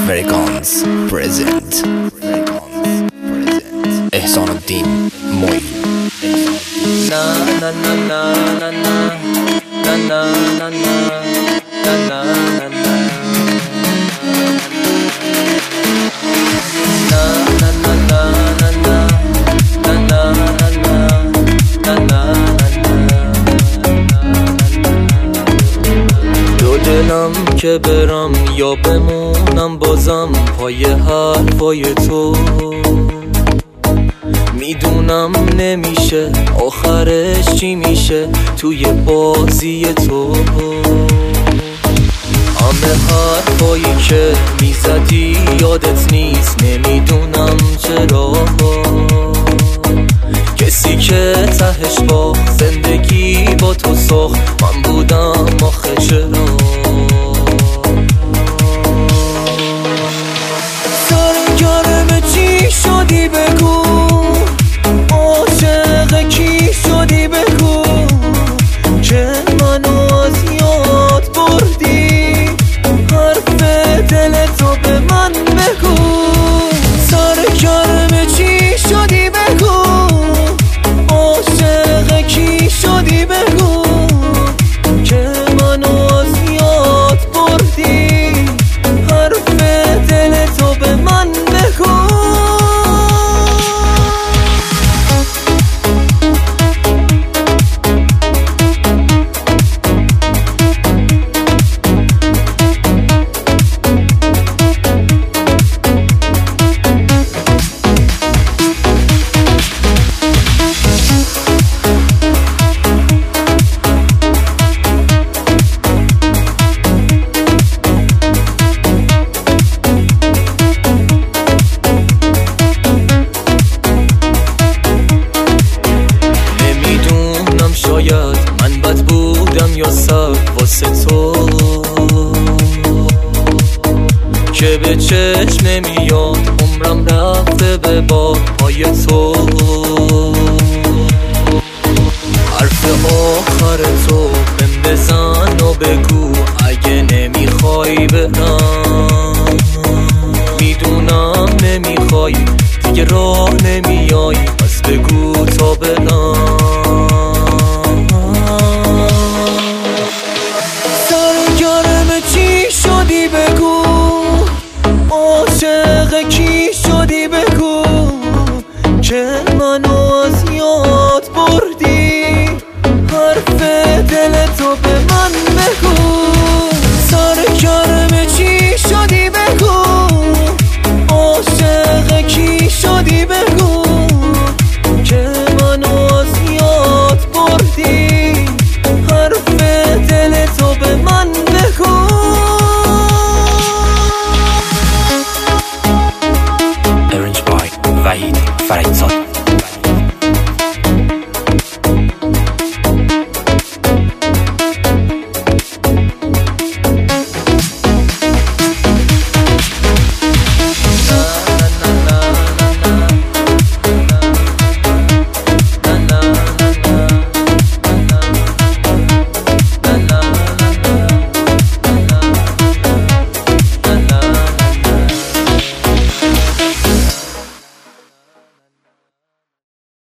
فرکانس پرزنت احسان الدین موین. Na na na na na na na na na na na na دو دلم که برم یا بمونم بازم پای حرفای تو، میدونم نمیشه آخرش چی میشه توی بازی تو. همه حرفایی که میزدی یادت نیست، نمیدونم چرا. کسی که تهش با زندگی با تو ساخت من بودم، آخه چرا؟ سرگرم چی شدی بگو، عاشق کی شدی بگو، که منو از یاد بردی، حرف دل تو به من بگو. سرگرم چی شدی بگو، عاشق کی شدی بگو، که منو از یاد بردی، حرف دل تو به من بگو. شاید من بد بودم یا سب واسه تو، که به چشم نمیاد عمرم رفته به پای تو. حرف آخر تو بهم بزن و بگو اگه نمیخوای برم، میدونم نمیخوای دیگه راه نمیای، پس بگو تا برم. چی شدی بگو، عاشق کی شدی بگو، که منو از یاد بردی، حرف دل تو به من بگو.